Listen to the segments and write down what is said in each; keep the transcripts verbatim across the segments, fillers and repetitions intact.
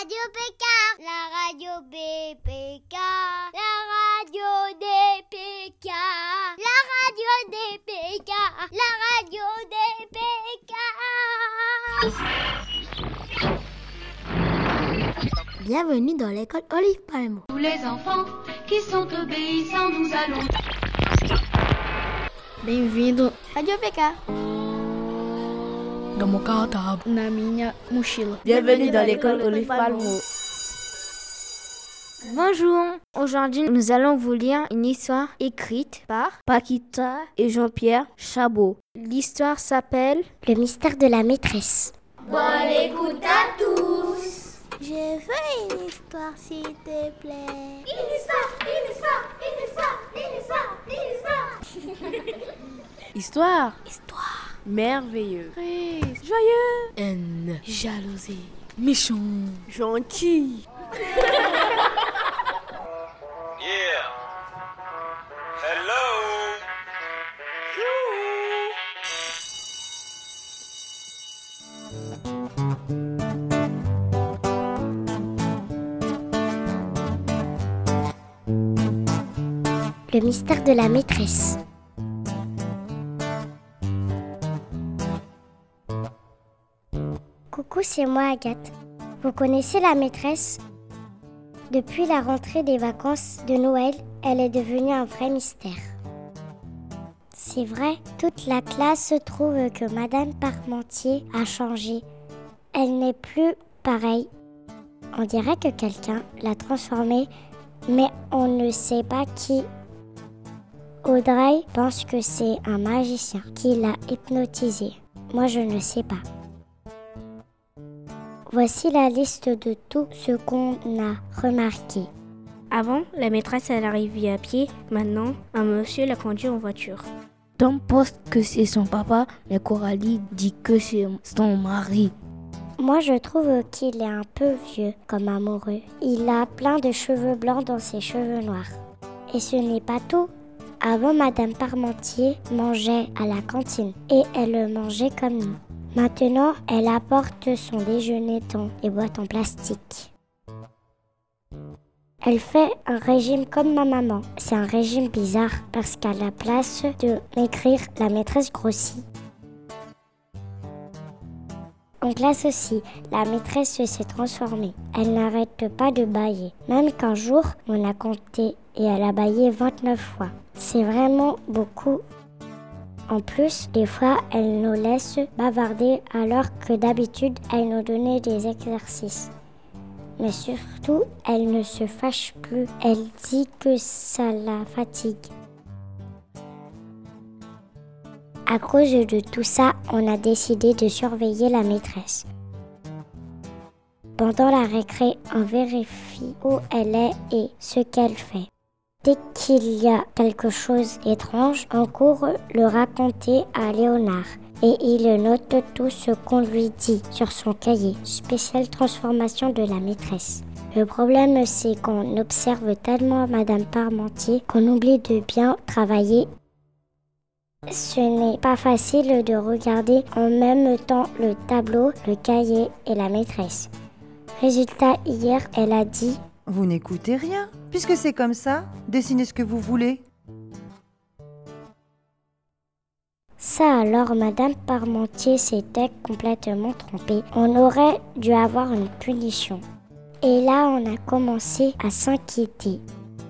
radio Pékin, la radio B P K, la radio des P K, la radio des P K, la radio des P K. Bienvenue dans l'école Olive Palmo. Tous les enfants qui sont obéissants, nous allons. Bem-vindo, Radio P K. no meu cartão, na minha mochila. Bienvenue dans l'école Olive Palmo. Bonjour, aujourd'hui nous allons vous lire une histoire écrite par Paquita et Jean-Pierre Chabot. L'histoire s'appelle Le mystère de la maîtresse. Bonne écoute à tous. Je veux une histoire s'il te plaît. Une histoire, une histoire, une histoire, une histoire, une histoire. Histoire. Histoire. Merveilleux. Triste. Joyeux. Haine. Jalousie. Méchant. Gentil. Yeah. Hello. Le mystère de la maîtresse. Coucou, c'est moi Agathe. Vous connaissez la maîtresse ? Depuis la rentrée des vacances de Noël, elle est devenue un vrai mystère. C'est vrai, toute la classe trouve que Madame Parmentier a changé. Elle n'est plus pareille. On dirait que quelqu'un l'a transformée, mais on ne sait pas qui. Audrey pense que c'est un magicien qui l'a hypnotisée. Moi, je ne sais pas. Voici la liste de tout ce qu'on a remarqué. Avant, la maîtresse elle arrivait à pied. Maintenant, un monsieur la conduit en voiture. Tom pense que c'est son papa, mais Coralie dit que c'est son mari. Moi, je trouve qu'il est un peu vieux comme amoureux. Il a plein de cheveux blancs dans ses cheveux noirs. Et ce n'est pas tout. Avant, Madame Parmentier mangeait à la cantine et elle mangeait comme nous. Maintenant, elle apporte son déjeuner dans des boîtes en plastique. Elle fait un régime comme ma maman. C'est un régime bizarre parce qu'à la place de maigrir, la maîtresse grossit. En classe aussi, la maîtresse s'est transformée. Elle n'arrête pas de bâiller. Même qu'un jour, on a compté et elle a bâillé vingt-neuf fois. C'est vraiment beaucoup. En plus, des fois, elle nous laisse bavarder alors que d'habitude, elle nous donnait des exercices. Mais surtout, elle ne se fâche plus. Elle dit que ça la fatigue. À cause de tout ça, on a décidé de surveiller la maîtresse. Pendant la récré, on vérifie où elle est et ce qu'elle fait. Dès qu'il y a quelque chose d'étrange, on court le raconter à Léonard et il note tout ce qu'on lui dit sur son cahier. Spéciale transformation de la maîtresse. Le problème, c'est qu'on observe tellement Madame Parmentier qu'on oublie de bien travailler. Ce n'est pas facile de regarder en même temps le tableau, le cahier et la maîtresse. Résultat, hier, elle a dit « Vous n'écoutez rien, puisque c'est comme ça, dessinez ce que vous voulez. » Ça alors, Madame Parmentier s'était complètement trompée. On aurait dû avoir une punition. Et là, on a commencé à s'inquiéter.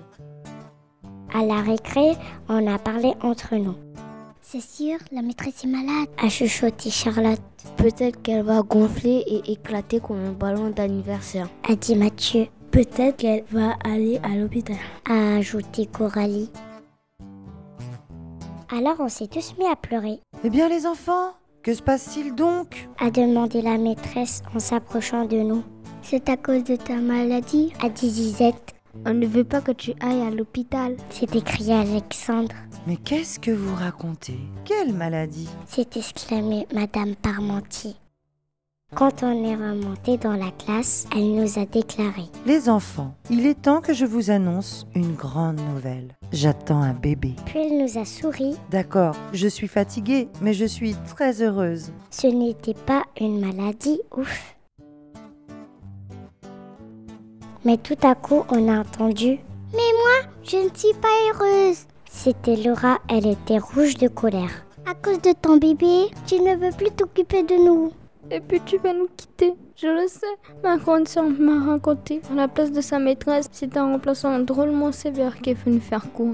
À la récré, on a parlé entre nous. C'est sûr, la maîtresse est malade, a chuchoté Charlotte. Peut-être qu'elle va gonfler et éclater comme un ballon d'anniversaire, a dit Mathieu. Peut-être qu'elle va aller à l'hôpital, a ajouté Coralie. Alors on s'est tous mis à pleurer. Eh bien les enfants, que se passe-t-il donc ? A demandé la maîtresse en s'approchant de nous. C'est à cause de ta maladie, a dit Zizette. On ne veut pas que tu ailles à l'hôpital, s'est écrié Alexandre. Mais qu'est-ce que vous racontez ? Quelle maladie ? S'est exclamée Madame Parmentier. Quand on est remonté dans la classe, elle nous a déclaré « Les enfants, il est temps que je vous annonce une grande nouvelle. J'attends un bébé. » Puis elle nous a souri. « D'accord, je suis fatiguée, mais je suis très heureuse. » Ce n'était pas une maladie, ouf. Mais tout à coup, on a entendu « Mais moi, je ne suis pas heureuse !» C'était Laura, elle était rouge de colère. « À cause de ton bébé, tu ne veux plus t'occuper de nous. » Et puis tu vas nous quitter. Je le sais. Ma grande sœur m'a raconté. À la place de sa maîtresse, c'est un remplaçant drôlement sévère qui est venu faire cours.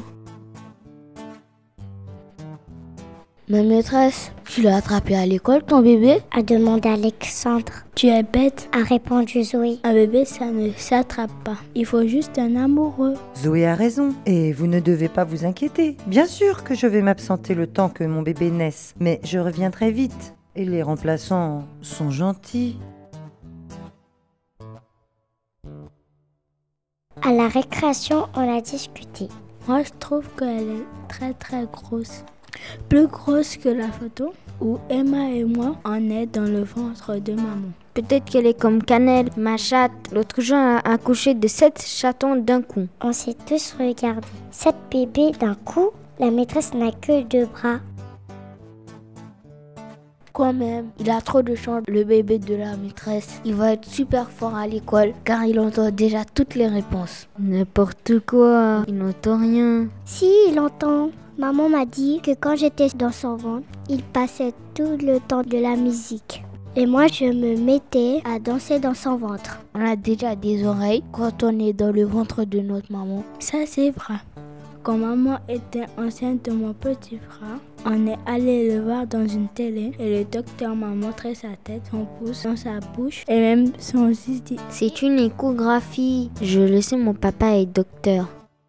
Ma maîtresse, tu l'as attrapé à l'école, ton bébé? A demandé Alexandre. Tu es bête. A répondu Zoé. Un bébé, ça ne s'attrape pas. Il faut juste un amoureux. Zoé a raison, et vous ne devez pas vous inquiéter. Bien sûr que je vais m'absenter le temps que mon bébé naisse, mais je reviendrai vite. Et les remplaçants sont gentils. À la récréation, on a discuté. Moi, je trouve qu'elle est très très grosse. Plus grosse que la photo où Emma et moi en est dans le ventre de maman. Peut-être qu'elle est comme Cannelle, ma chatte. L'autre jour, a accouché de sept chatons d'un coup. On s'est tous regardés. Sept bébés d'un coup, la maîtresse n'a que deux bras. Quand même, il a trop de chance, le bébé de la maîtresse. Il va être super fort à l'école car il entend déjà toutes les réponses. N'importe quoi, il n'entend rien. Si, il entend. Maman m'a dit que quand j'étais dans son ventre, il passait tout le temps de la musique. Et moi, je me mettais à danser dans son ventre. On a déjà des oreilles quand on est dans le ventre de notre maman. Ça, c'est vrai. Quand maman était enceinte de mon petit frère, on est allé le voir dans une télé et le docteur m'a montré sa tête, son pouce dans sa bouche et même son zizi. C'est une échographie. Je le sais, mon papa est docteur.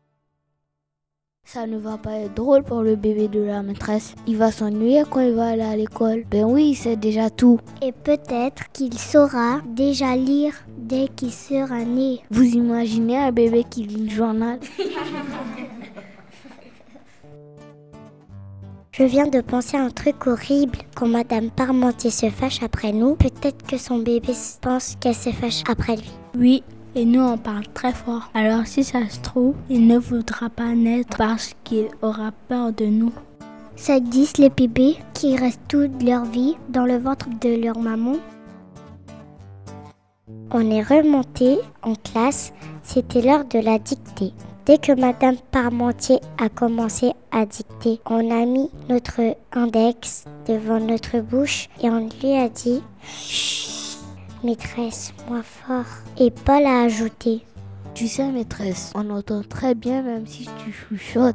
Ça ne va pas être drôle pour le bébé de la maîtresse. Il va s'ennuyer quand il va aller à l'école. Ben oui, il sait déjà tout. Et peut-être qu'il saura déjà lire dès qu'il sera né. Vous imaginez un bébé qui lit le journal? Je viens de penser à un truc horrible. Quand Madame Parmentier se fâche après nous, peut-être que son bébé pense qu'elle se fâche après lui. Oui. Et nous, on parle très fort. Alors si ça se trouve, il ne voudra pas naître parce qu'il aura peur de nous. Ça existe les bébés qui restent toute leur vie dans le ventre de leur maman. On est remonté en classe, c'était l'heure de la dictée. Dès que Madame Parmentier a commencé à dicter, on a mis notre index devant notre bouche et on lui a dit « Chut !» Maîtresse, moins fort. Et Paul a ajouté. Tu sais, maîtresse, on entend très bien même si tu chuchotes.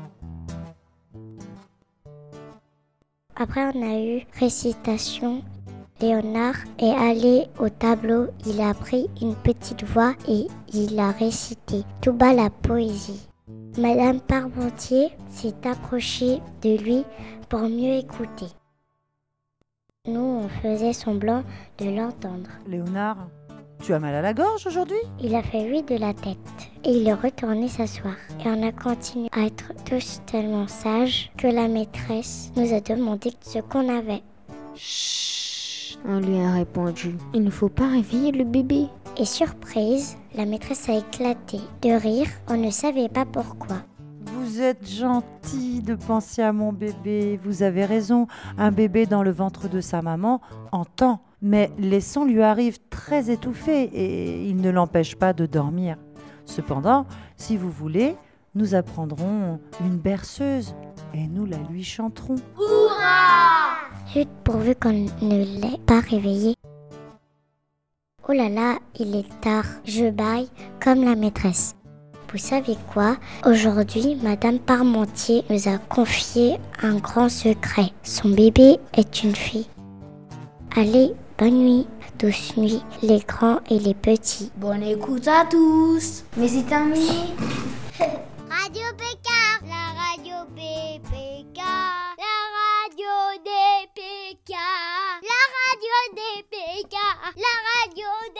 Après, on a eu récitation. Léonard est allé au tableau. Il a pris une petite voix et il a récité tout bas la poésie. Madame Parmentier s'est approchée de lui pour mieux écouter. Nous, on faisait semblant de l'entendre. Léonard, tu as mal à la gorge aujourd'hui? Il a fait oui de la tête et il est retourné s'asseoir. Et on a continué à être tous tellement sages que la maîtresse nous a demandé ce qu'on avait. Chut, on lui a répondu. Il ne faut pas réveiller le bébé. Et surprise, la maîtresse a éclaté de rire. On ne savait pas pourquoi. Vous êtes gentil de penser à mon bébé. Vous avez raison, un bébé dans le ventre de sa maman entend. Mais les sons lui arrivent très étouffés et ils ne l'empêchent pas de dormir. Cependant, si vous voulez, nous apprendrons une berceuse et nous la lui chanterons. Zut, pourvu qu'on ne l'ait pas réveillé. Oh là là, il est tard. Je baille comme la maîtresse. Vous savez quoi? Aujourd'hui, Madame Parmentier nous a confié un grand secret. Son bébé est une fille. Allez, bonne nuit, douce nuit, les grands et les petits. Bonne écoute à tous. Mais c'est terminé. Radio Pékin, la radio B P K, la radio des P K, la radio des P K, la radio des